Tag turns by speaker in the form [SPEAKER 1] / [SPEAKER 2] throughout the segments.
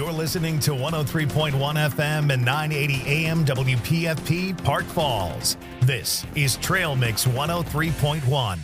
[SPEAKER 1] You're listening to 103.1 FM and 980 AM WPFP Park Falls. This is Trail Mix 103.1.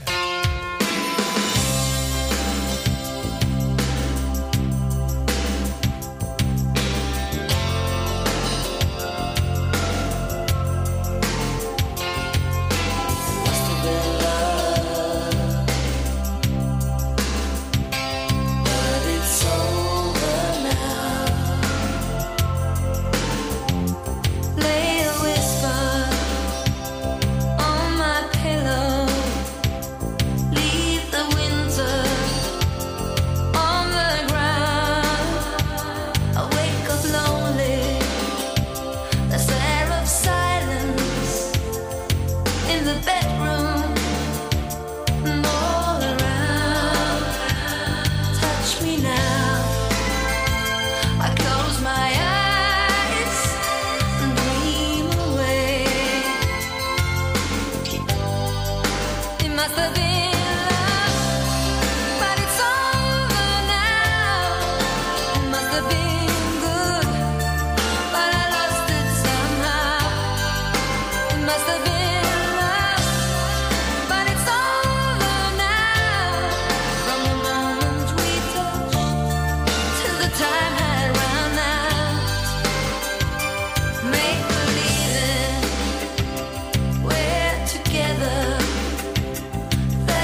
[SPEAKER 2] Together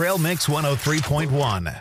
[SPEAKER 1] Trail Mix 103.1.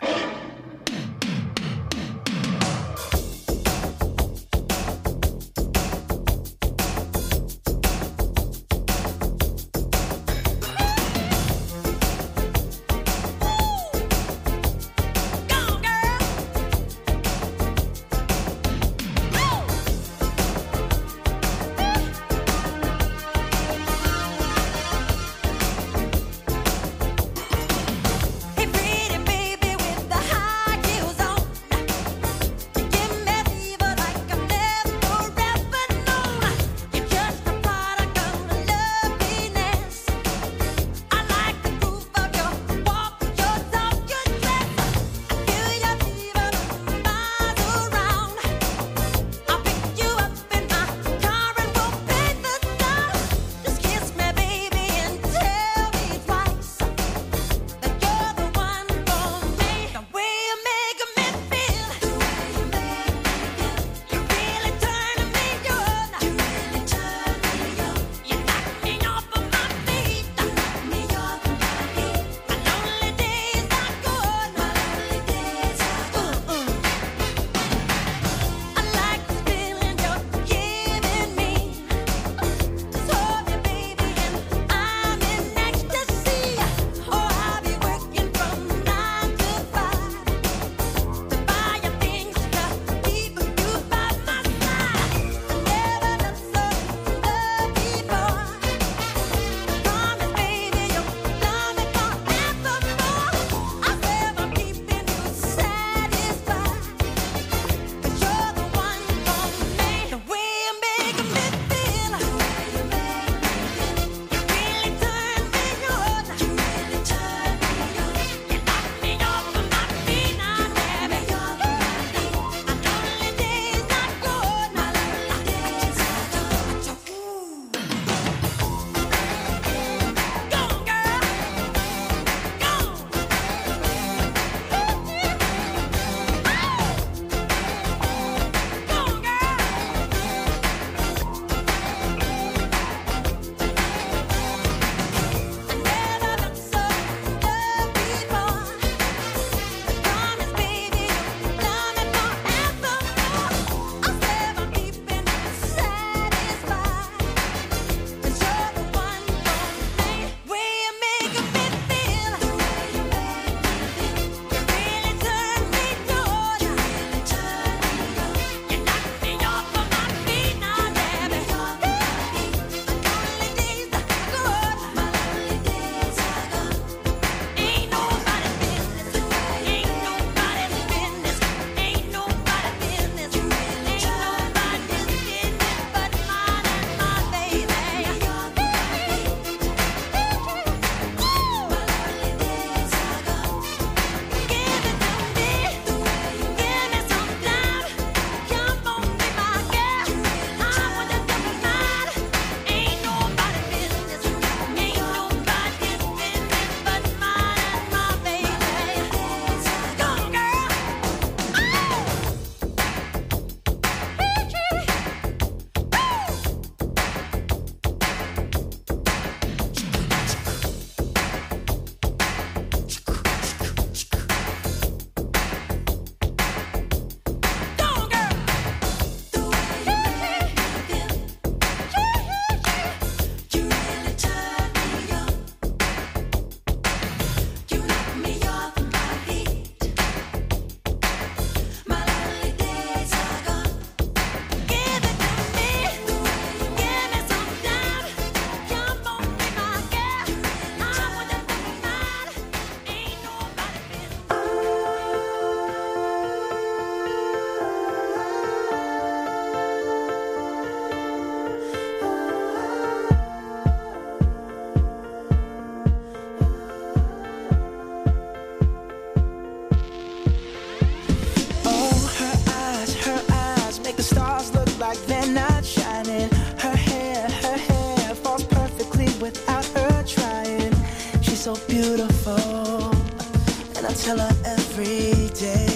[SPEAKER 2] tell her every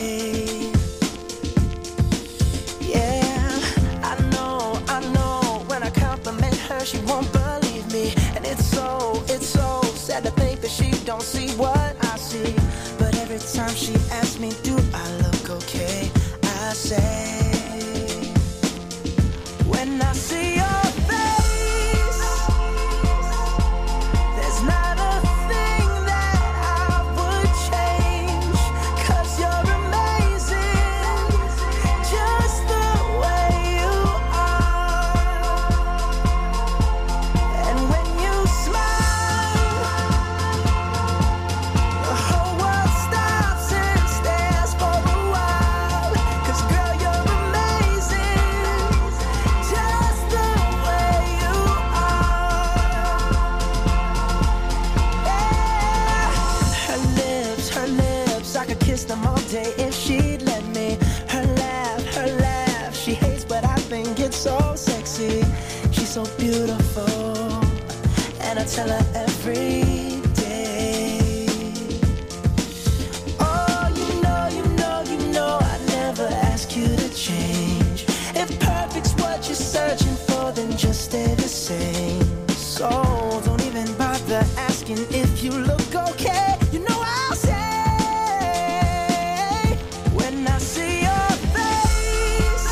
[SPEAKER 2] day. Yeah, I know, when I compliment her, she won't believe me. And it's so sad to think that she don't see what I see. so beautiful, and I tell her every day. Oh, you know, I never ask you to change. If perfect's what you're searching for, then just stay the same. So don't even bother asking if you look okay. You know I'll say, when I see your face,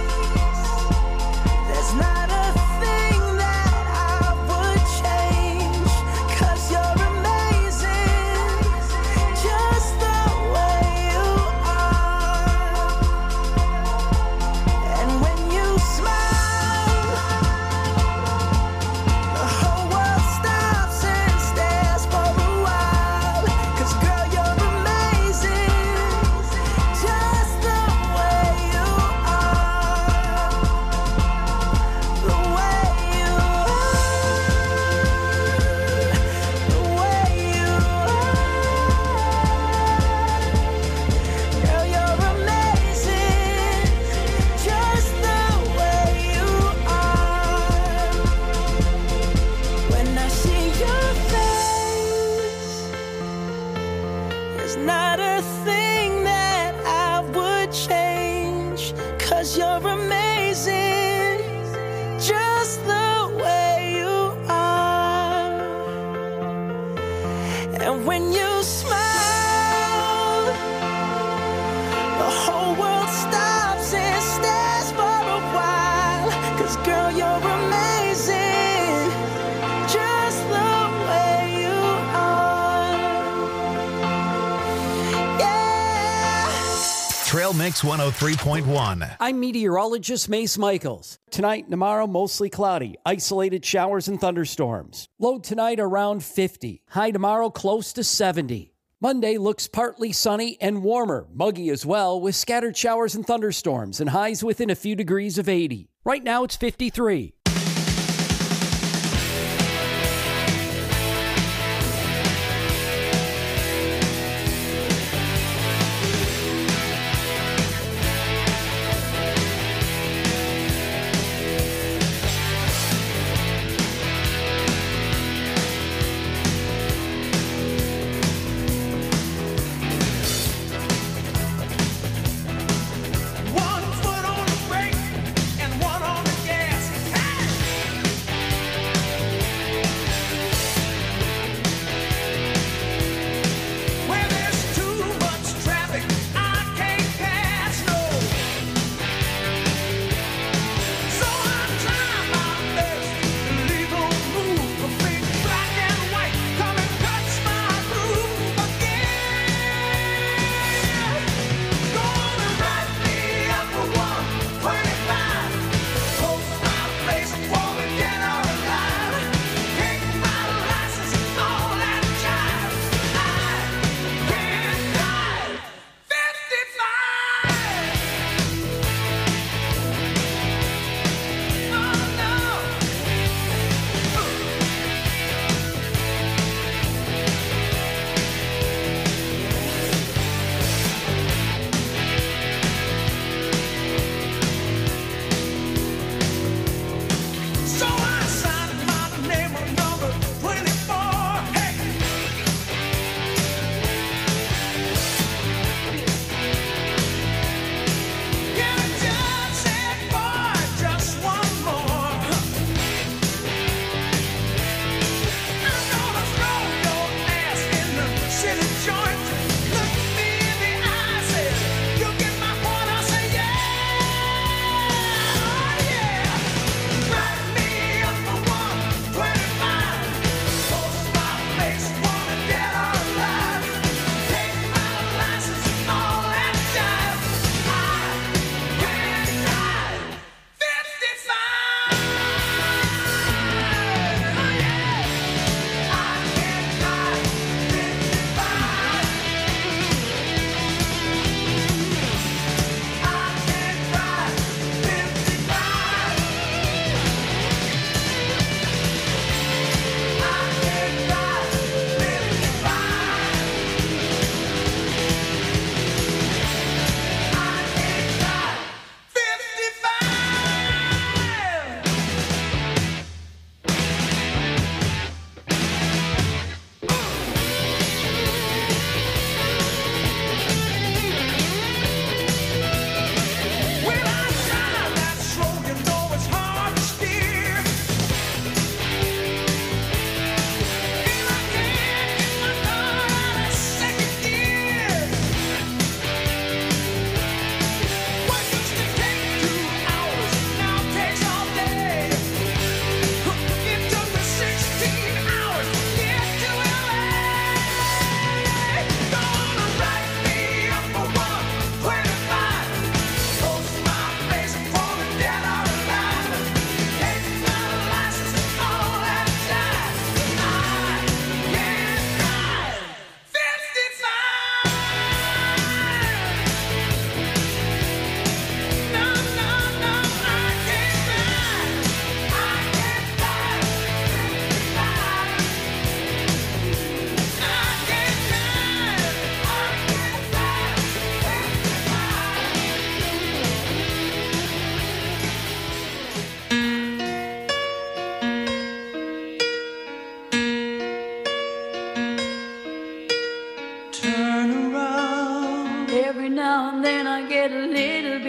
[SPEAKER 2] there's not a thing that I would change, 'cause you're amazing, just the way you are. And when you smile, the whole world stops and stares for a while. 'Cause girl, you're amazing, just the way you are. The way you are. The way you are. Girl, you're amazing, just the way you are. When I see your face, there's not a thing that I would change, 'cause you're amazing, just the way you are. And when you smile, the whole world stops and stares for a while. 'Cause girl, you're amazing, just the way you are. Yeah.
[SPEAKER 1] Trail Mix 103.1.
[SPEAKER 3] I'm meteorologist Mace Michaels. Tonight and tomorrow, mostly cloudy, isolated showers and thunderstorms. Low tonight around 50. High tomorrow close to 70. Monday looks partly sunny and warmer, muggy as well, with scattered showers and thunderstorms and highs within a few degrees of 80. Right now it's 53.
[SPEAKER 4] One foot on the brake and one on the gas. Hey!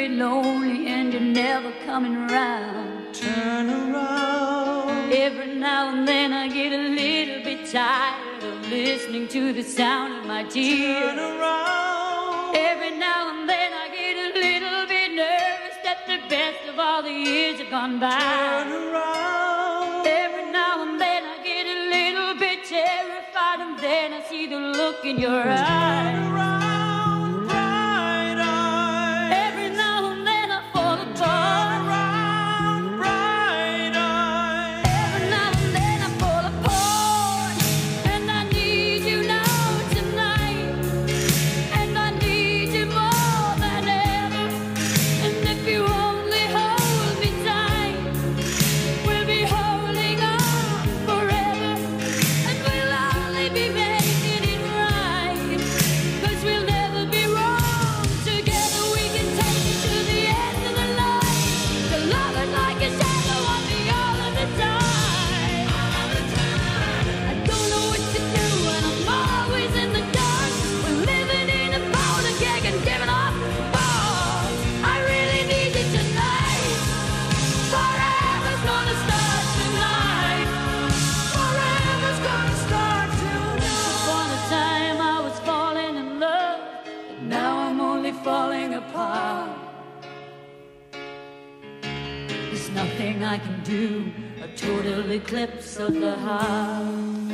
[SPEAKER 4] really lonely and you're never coming around.
[SPEAKER 2] Turn around.
[SPEAKER 4] Every now and then I get a little bit tired of listening to the sound of my tears.
[SPEAKER 2] Turn around.
[SPEAKER 4] Every now and then I get a little bit nervous that the best of all the years have gone by.
[SPEAKER 2] Turn around.
[SPEAKER 4] Every now and then I get a little bit terrified, and then I see the look in your eyes.
[SPEAKER 2] Turn around, bright eyes.
[SPEAKER 4] Every now and then I fall apart.
[SPEAKER 2] Turn around, bright eyes.
[SPEAKER 4] Every now and then I fall apart, and I need you now tonight, and I need you more than ever. And if you only hold me tight, we'll be holding on forever, and we'll only be making it right, 'cause we'll never be wrong. Together we can take it to the end of the line. The love is like a shadow on me all of the time. I don't know what to do and I'm always in the dark. We're living in a powder keg and giving off balls. I really need you tonight. Forever's gonna start tonight.
[SPEAKER 2] Forever's gonna start tonight.
[SPEAKER 4] Upon a time I was falling in love, but now I'm only falling apart. There's nothing I can do, a total eclipse of the heart.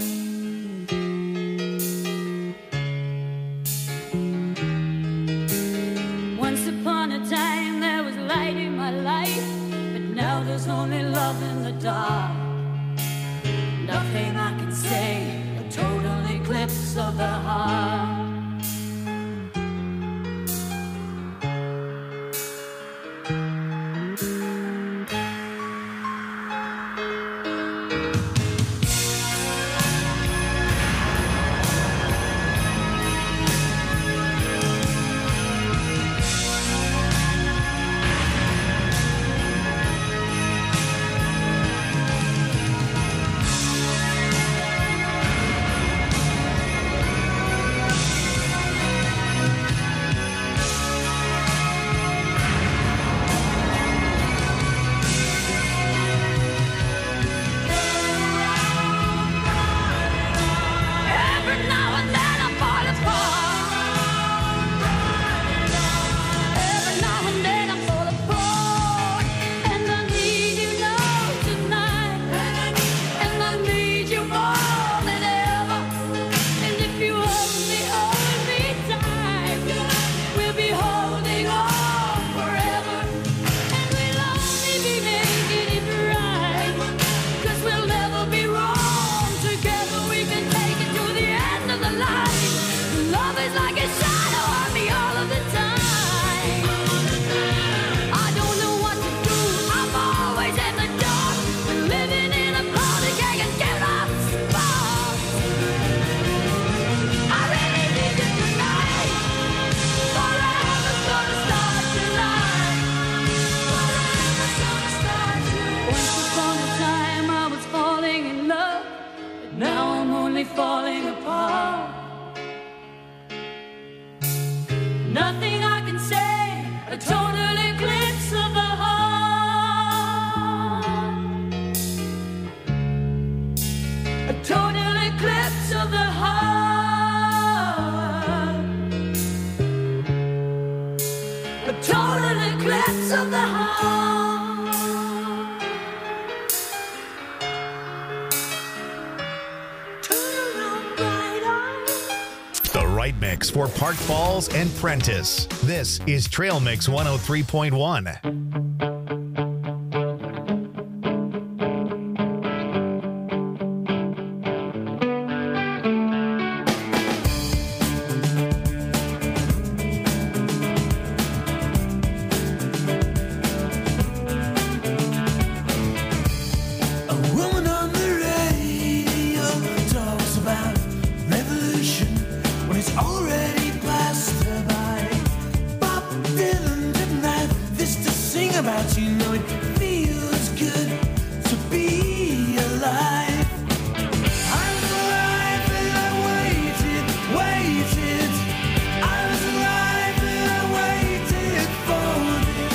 [SPEAKER 4] Once upon a time there was light in my life, but now there's only love in the dark. Nothing I can say, a total eclipse of the heart. Every now and then I fall apart. Every now and then I fall apart, and I need you now tonight, and I need you more than ever. And if you only hold me tight, we'll be holding on forever, and we'll only be making it right, 'cause we'll never be wrong. Together we can take it to the end of the line. Love is like a shadow on me all of the time. I don't know what to do, I'm always in the dark. We're living in a powder keg and giving off sparks. I really need you tonight. Forever's gonna start tonight. Forever's gonna start tonight. Once upon a time I was falling in love, but now I'm only falling apart. Nothing I can say, a total eclipse of the heart. A total eclipse of the heart. A total eclipse of the heart.
[SPEAKER 2] Turn around, bright eyes.
[SPEAKER 1] The right mix for Park Falls and Prentice. This is Trail Mix 103.1.
[SPEAKER 2] A woman on the radio talks about revolution when it's already passed her by. Bob Dylan didn't have this to sing about. You know it feels good to be alive. I was alive and I waited. I was alive and I waited for this.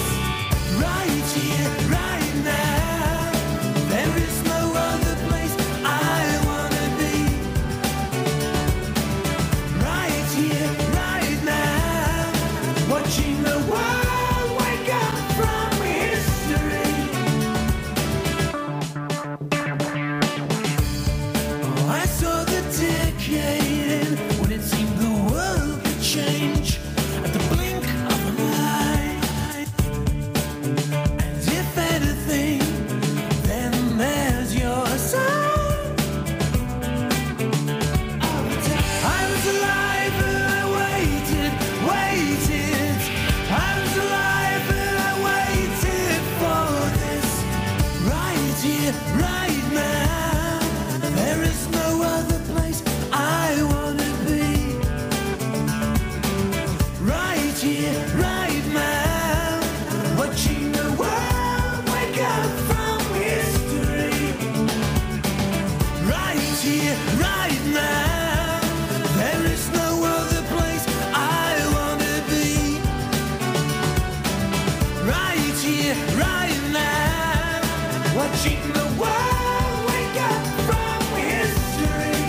[SPEAKER 2] the world wake up from history.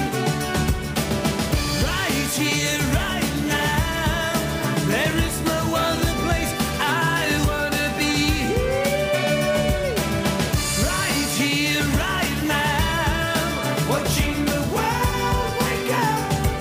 [SPEAKER 2] Right here, right now, there is no other place I wanna be. Right here, right now, watching the world wake up.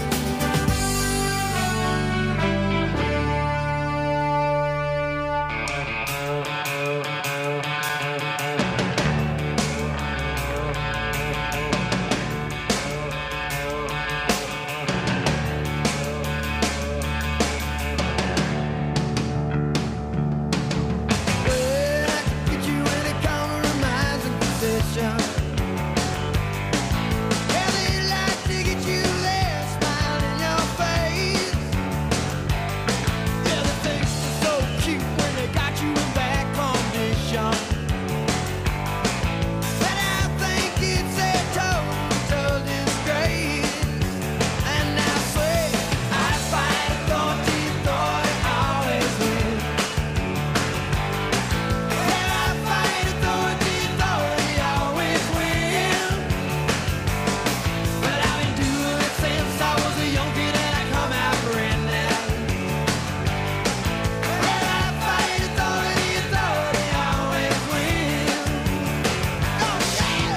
[SPEAKER 2] Get you in a compromising position. Yeah, they like to get you there, smile in your face. Yeah, the things are so cute when they got you in bad condition. But I think it's a total disgrace. And I say, I fight authority, thought it always wins. Yeah, I fight authority, authority always wins. But I've been doing it since I was a young kid and I come out brand new. Well, I fight authority, authority always wins. Oh, yeah!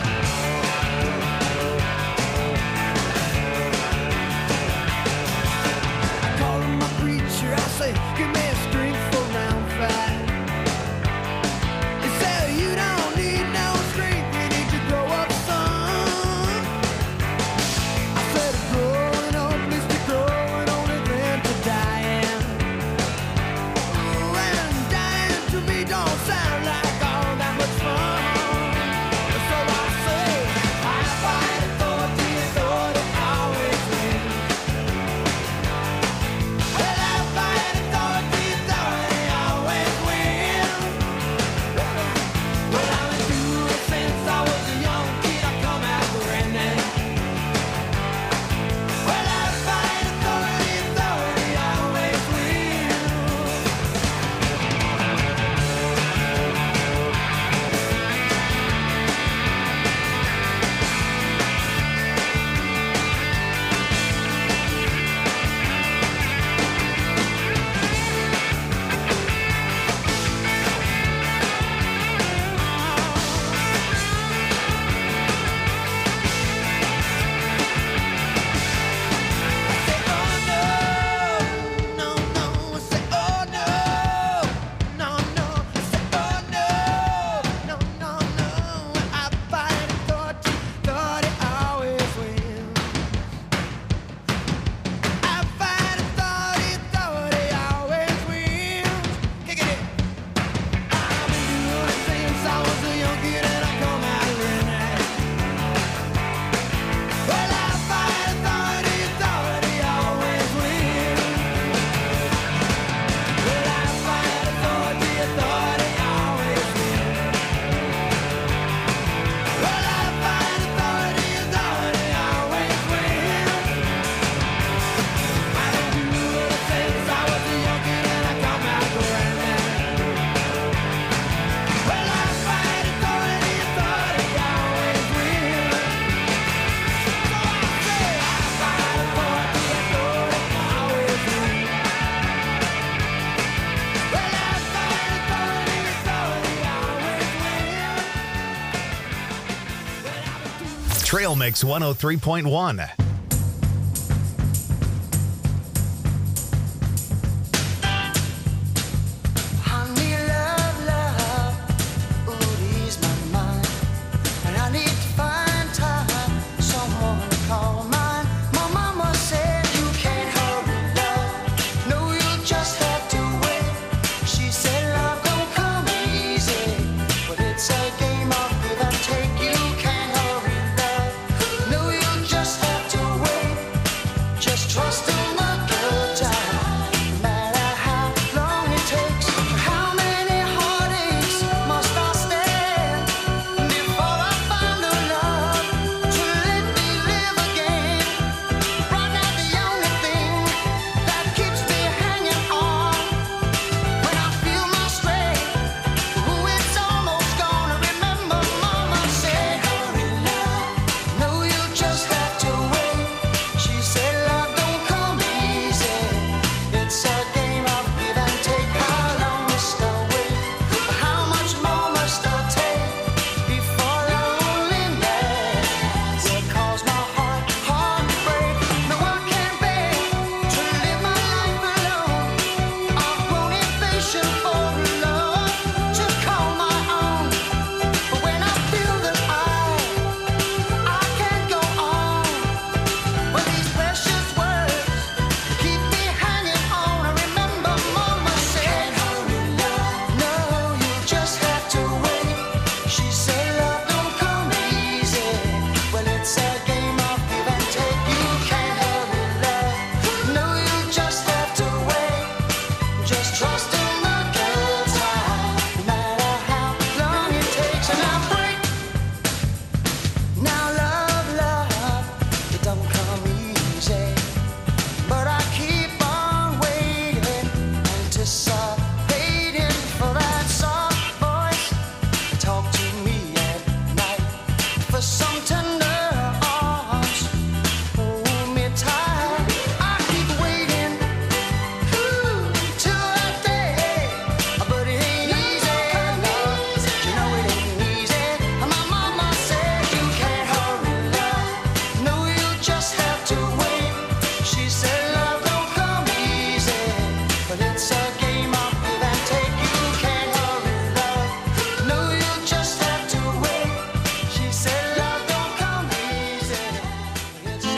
[SPEAKER 2] I call him my preacher, I say, give me a strength for round five. He said, you don't need no strength, you need to grow up, son. I said, growing up is to growing only then to dying. Ooh, and dying to me don't sound like all that much fun. So I say, I fight authority, authority always wins. Well, I fight authority, authority always wins. Well, I've been doing it since I was a young kid, I come out brand new. Well, I fight authority, authority always wins.
[SPEAKER 1] Trail Mix 103.1.
[SPEAKER 2] Honey, love, love, ooh, ease my mind. And I need to find time, someone to call mine. My mama said you can't hurry, love. No, you'll just have to wait. She said love don't come easy, but it's a game of give and take. You can't hurry, love. No, you'll just have to for some tender arms. Hold me tight. I keep waiting till that day, but it ain't easy. No, you know it ain't easy. My mama said you can't hurry love. No, you just have to wait. She said love don't come easy, but it's a game of give and take. You can't hurry love. No, you just have to wait. She said love don't come easy, but it's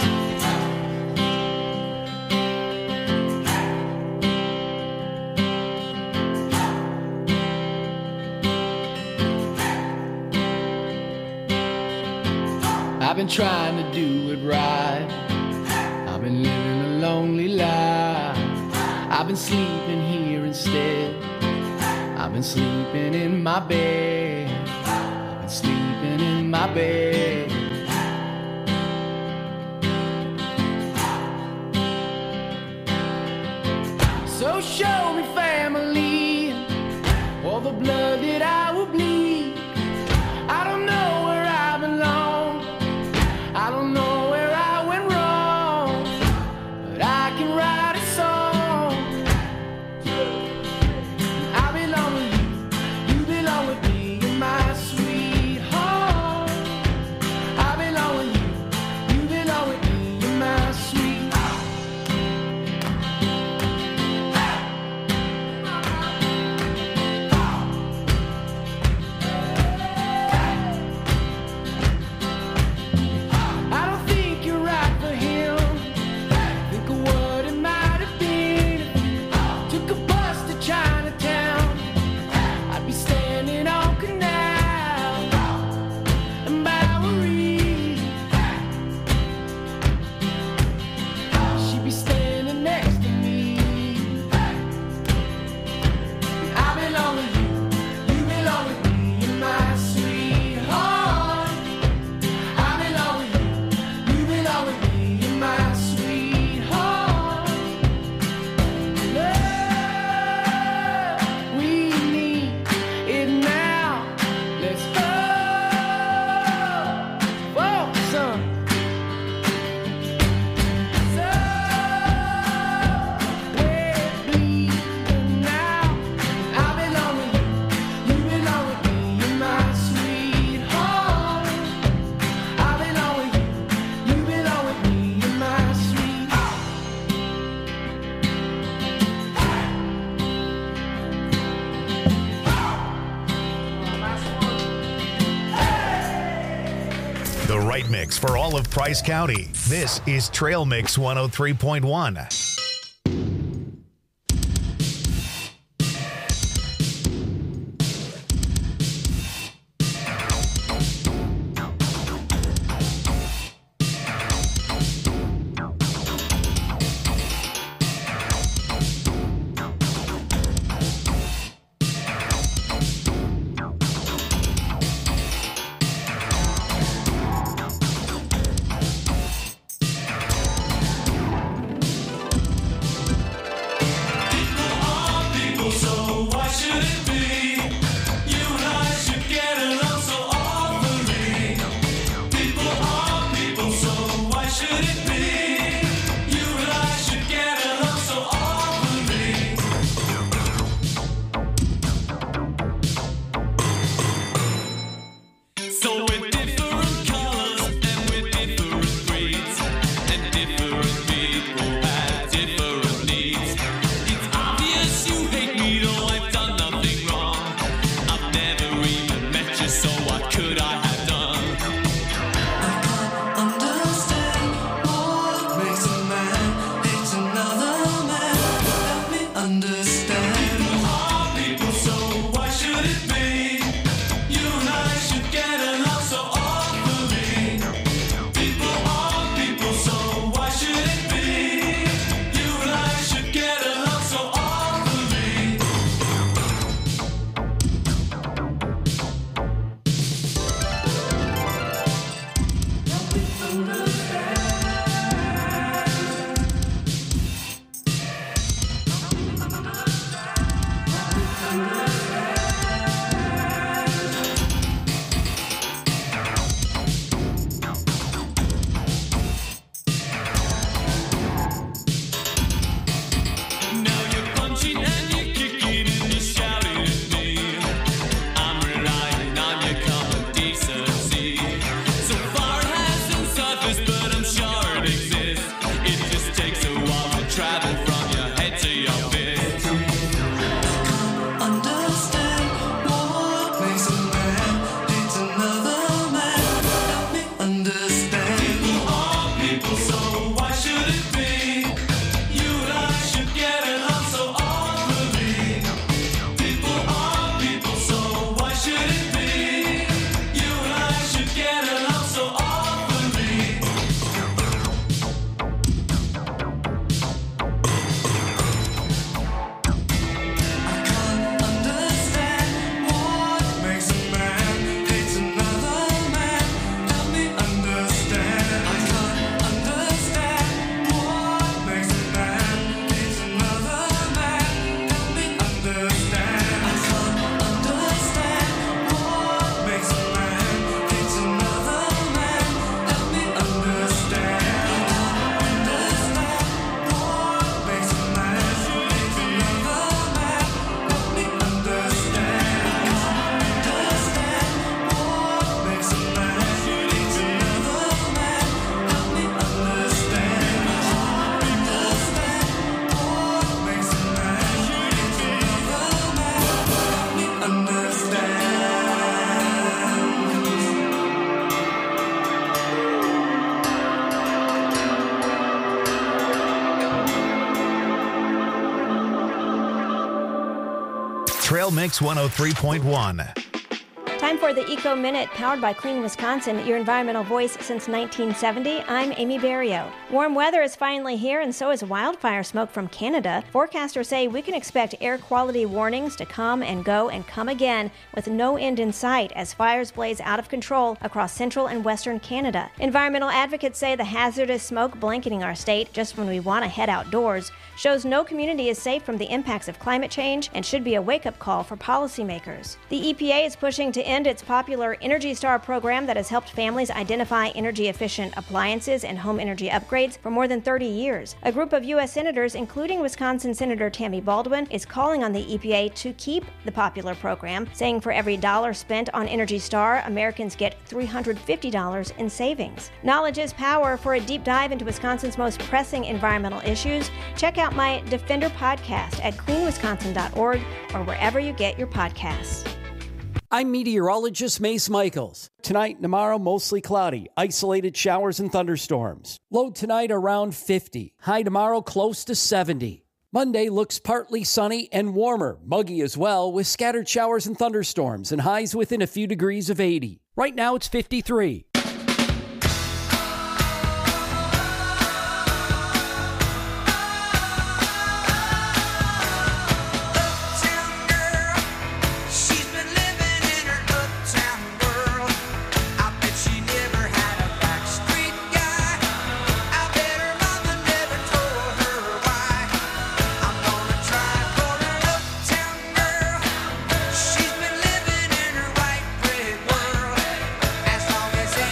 [SPEAKER 5] I've been trying to do it right. I've been living a lonely life. I've been sleeping here instead. I've been sleeping in my bed. I've been sleeping in my bed. So show me family, all the blood that I will bleed. I don't know where I belong. I don't know where I went wrong, but I can write a song. I belong with you, you belong with me, you're my sweetheart. I belong with you, you belong with me, you're my sweetheart. I don't think you're right for him. Think of what it might have been. Took a bus to Chinatown. I'd be standing on Canal and Bowery. She'd be standing next to me. I belong with you belong with me, you're my sweetheart. I belong with you belong with me, you're my sweetheart. Love, we need it now. Let's go for some. So we're bleeding now. I belong with you belong with me, you're my sweetheart. I belong with you belong with me, you're my sweetheart.
[SPEAKER 1] The right mix for all of Price County. This is Trail Mix 103.1. Trail Mix 103.1.
[SPEAKER 6] Time for the Eco Minute, powered by Clean Wisconsin, your environmental voice since 1970. I'm Amy Barrio. Warm weather is finally here, and so is wildfire smoke from Canada. Forecasters say we can expect air quality warnings to come and go and come again with no end in sight as fires blaze out of control across central and western Canada. Environmental advocates say the hazardous smoke blanketing our state just when we want to head outdoors shows no community is safe from the impacts of climate change and should be a wake-up call for policymakers. The EPA is pushing to end its popular Energy Star program that has helped families identify energy-efficient appliances and home energy upgrades for more than 30 years. A group of U.S. senators, including Wisconsin Senator Tammy Baldwin, is calling on the EPA to keep the popular program, saying for every dollar spent on Energy Star, Americans get $350 in savings. Knowledge is power. For a deep dive into Wisconsin's most pressing environmental issues, check out my Defender podcast at cleanwisconsin.org or wherever you get your podcasts.
[SPEAKER 3] I'm meteorologist Mace Michaels. Tonight and tomorrow, mostly cloudy, isolated showers and thunderstorms. Low tonight around 50. High tomorrow close to 70. Monday looks partly sunny and warmer, muggy as well, with scattered showers and thunderstorms and highs within a few degrees of 80. Right now it's 53.
[SPEAKER 7] As long as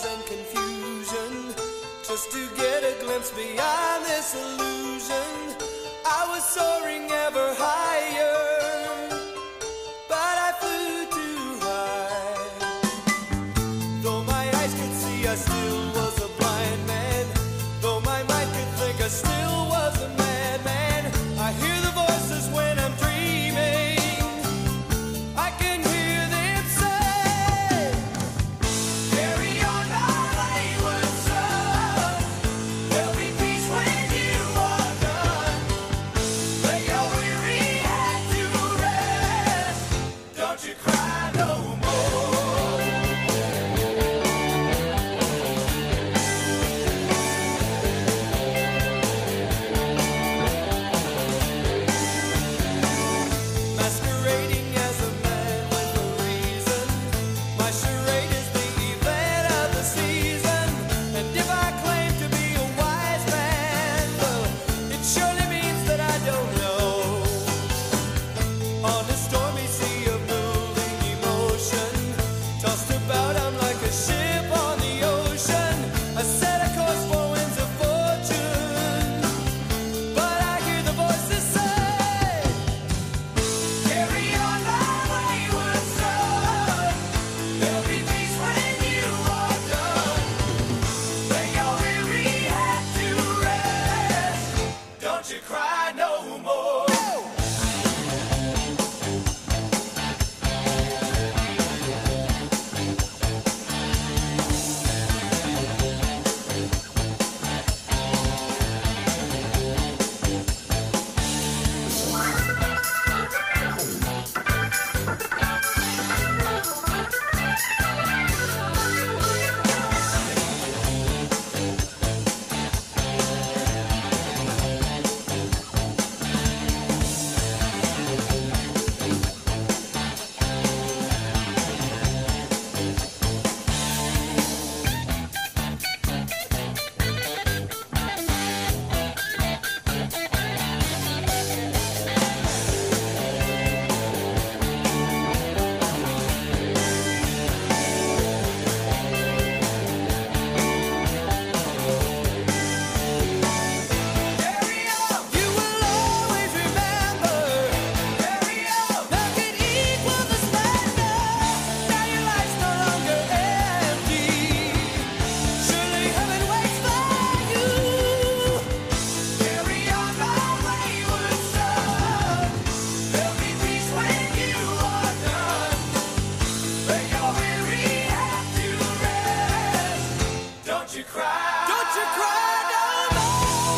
[SPEAKER 7] noise and confusion, just to get a glimpse beyond this illusion. I was soaring ever higher, but I flew too high. Though my eyes could see, I still was a blind man. Though my mind could think, I still was a madman. I hear the voices when I'm dreaming. I can hear them say, carry on my wayward son. There'll be peace when you are done. Lay your weary head to rest. Don't you cry no more. Masquerading as a man with a reason. My charade is the event of the season. And if I claim to be a wise man, well, it surely means that I don't know. On a stormy sea of moving emotion, tossed about, I'm like a ship on the ocean. I set a course for winds of fortune, but I hear the voices say, carry on my wayward son. There'll be peace when you are done. Lay your weary head to rest. Don't you cry no more. Carry on, you will always remember. Carry on, nothing equals the splendor. Now your life's no longer empty. Surely heaven waits for you. Carry on, my wayward son. There'll be peace when you are done. Lay your weary head to rest. Don't you cry. Don't you cry no more.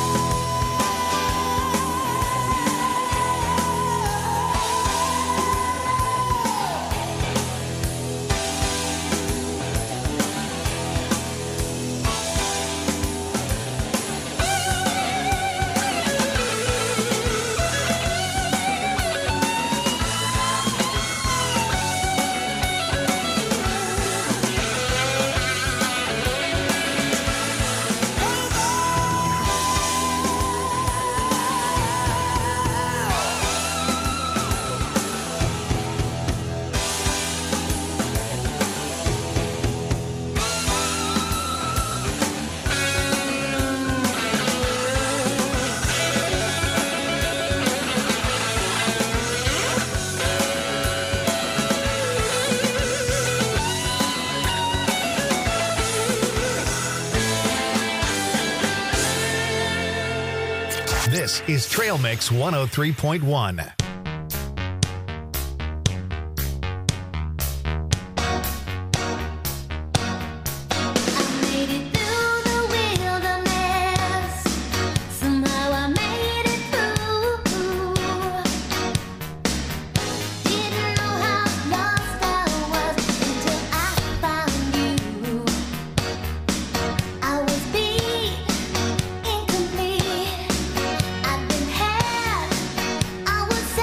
[SPEAKER 1] This is Trail Mix 103.1.
[SPEAKER 4] Made it through the wilderness. Somehow I made it through. Didn't know how lost I was until I found you. I was beat, incomplete. I've been had. I was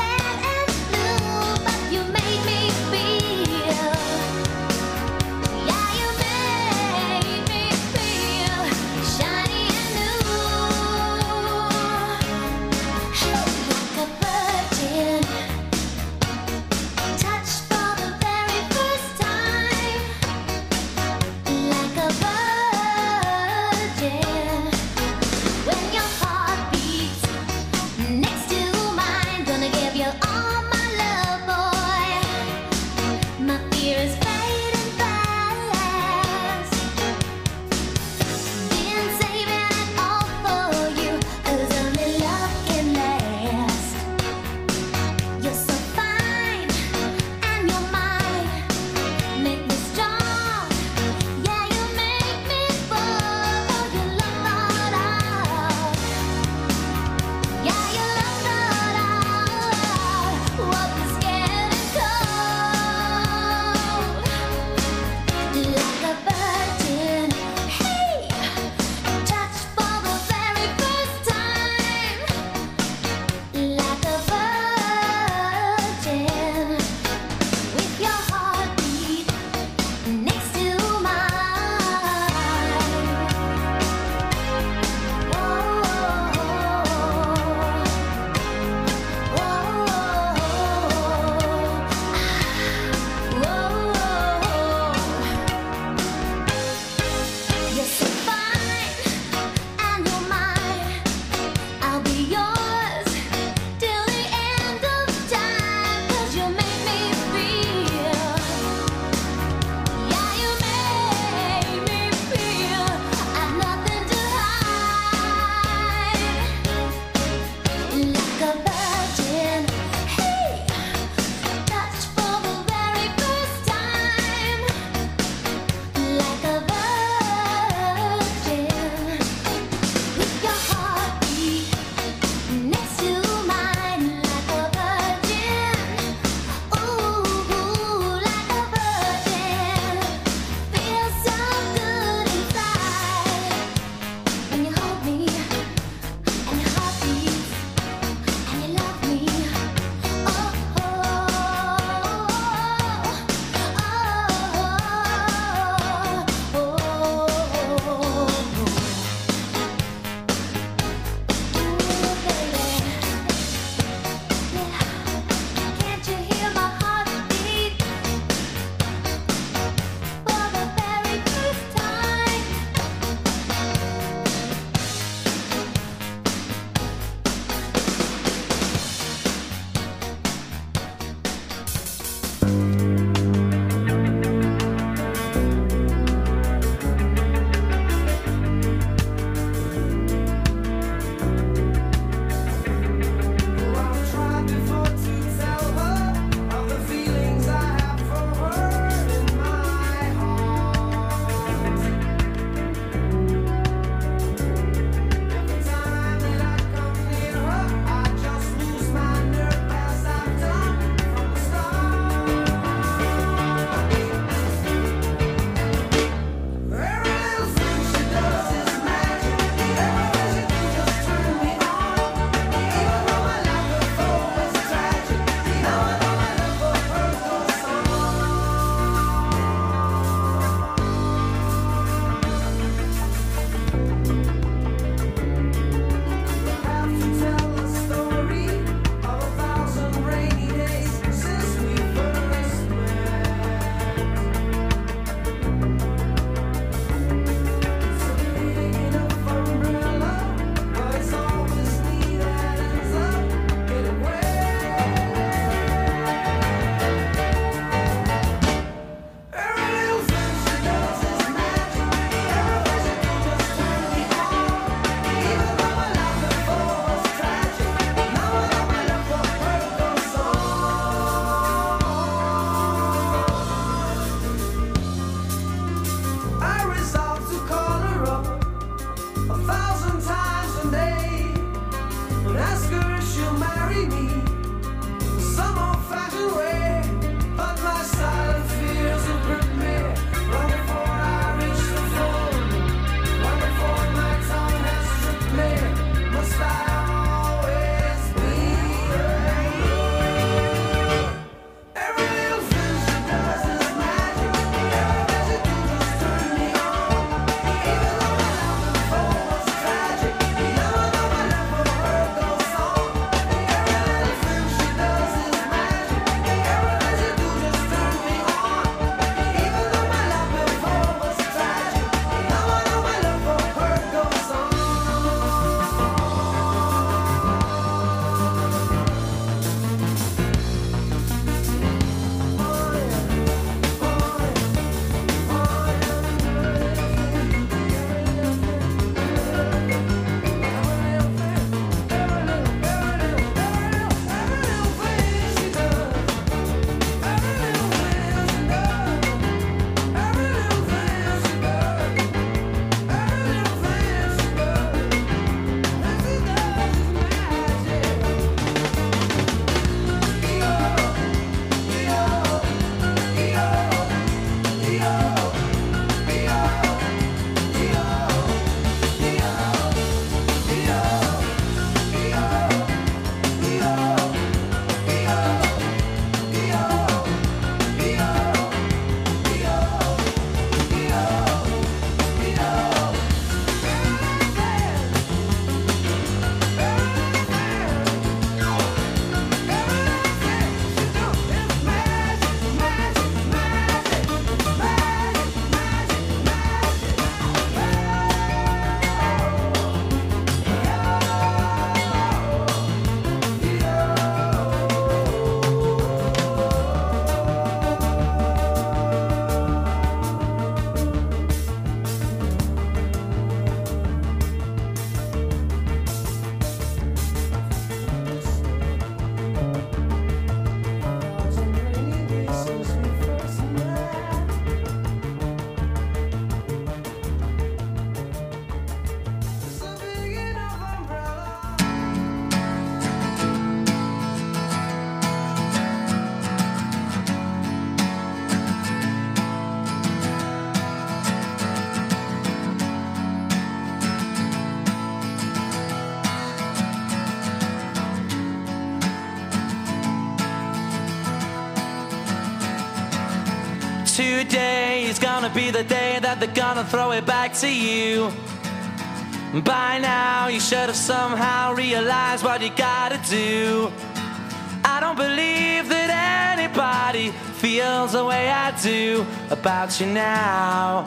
[SPEAKER 8] Today is gonna be the day that they're gonna throw it back to you. By now you should have somehow realized what you gotta do. I don't believe that anybody feels the way I do about you now.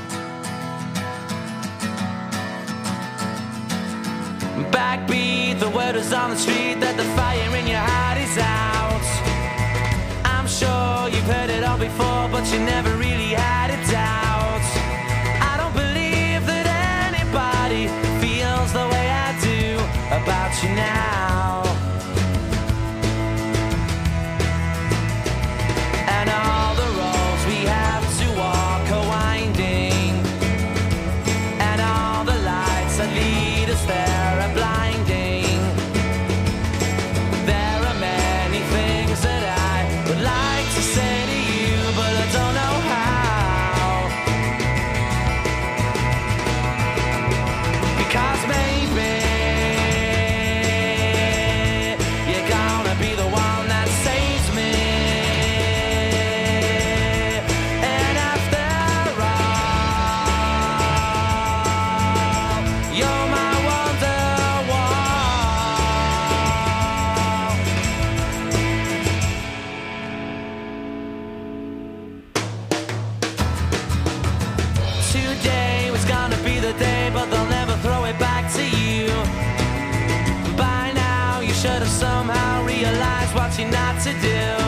[SPEAKER 8] Backbeat, the word is on the street that the fire in your heart is out. I'm sure you've heard it all before, but you never really had a doubt. I don't believe that anybody feels the way I do about you now. And all the roads we have to walk are winding, and all the lights that lead us there are blinding. There are many things that I would like to say to you, but I don't know how. Because maybe you're gonna be the one that saves me. And after all, you're my Wonderwall. Today was gonna be the day, but they'll never throw it back to you. By now you should have somehow realized what you're not to do.